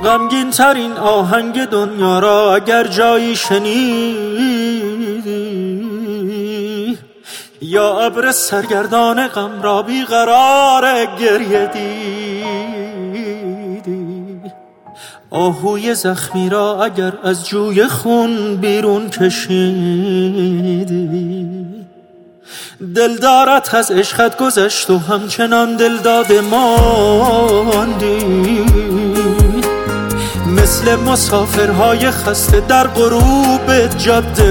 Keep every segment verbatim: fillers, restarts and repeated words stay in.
غمگین ترین آهنگ دنیا را اگر جایی شنیدی، یا ابر سرگردان غم را بیقرار گریه دیدی، آهوی زخمی را اگر از جوی خون بیرون کشیدی، دلدارت از عشقت گذشت و همچنان دلداده ماندی، مثل مسافرهای خسته در غروب جاده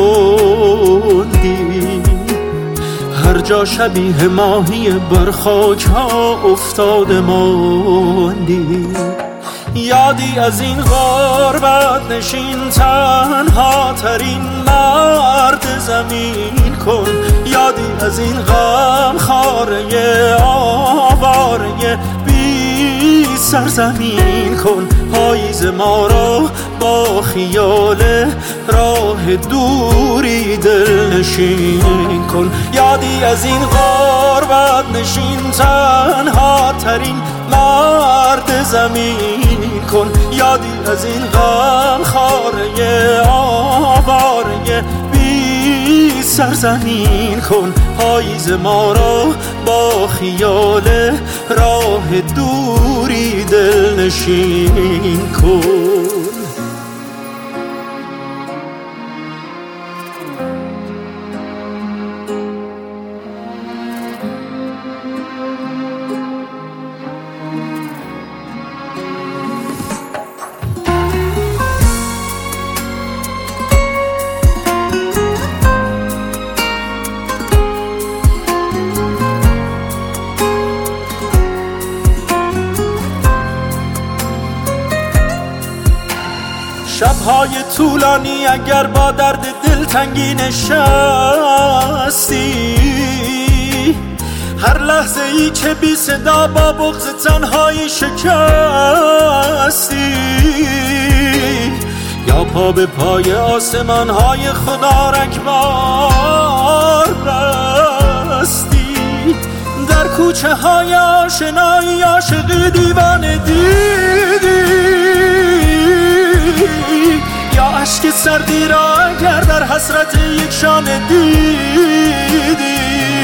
ماندی، هر جا شبیه ماهی بر خاک ها افتاده ماندی. یادی از این غربت نشین تنها ترین مرد زمین کن، یادی از این غم خاره آواره بی سرزمین کن، پاییز ما را با خیال راه دوری دل نشین کن. یادی از این غربت نشین تنها ترین مرد زمین کن، یادی از این غم خاره آواره بی سرزمین کن، پاییز ما را با خیال راه دوری دل نشین کن. شب‌های طولانی اگر با درد دلتنگی نشستی، هر لحظه ای که بی صدا با بغض تنهایی شکستی، یا پا به پای آسمان های خدا رکبار بستی، در کوچه های آشنایی عاشقی دیوانه دیدی، یا عشق سردی را اگر در حسرت یک شانه دیدی،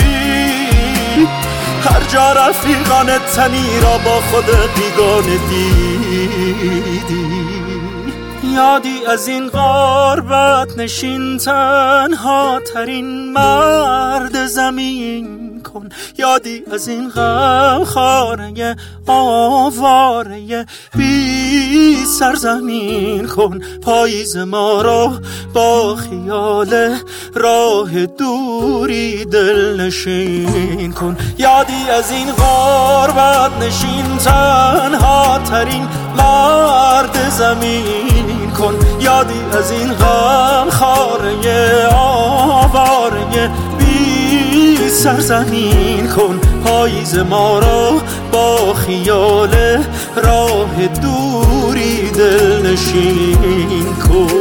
هر جا رفیقان تنی را با خود بیگانه دیدی. یادی از این غربت نشین تنها ترین مرد زمین کن، یادی از این غم خاره آواره بی سرزمین کن، پاییز ما را با خیال راه دوری دل نشین کن. یادی از این غربت نشین تنها ترین مرد زمین کن، یادی از این غم خاره آواره بی سرزمین کن، پاییز ما را با خیال راه دوری دل نشین کن.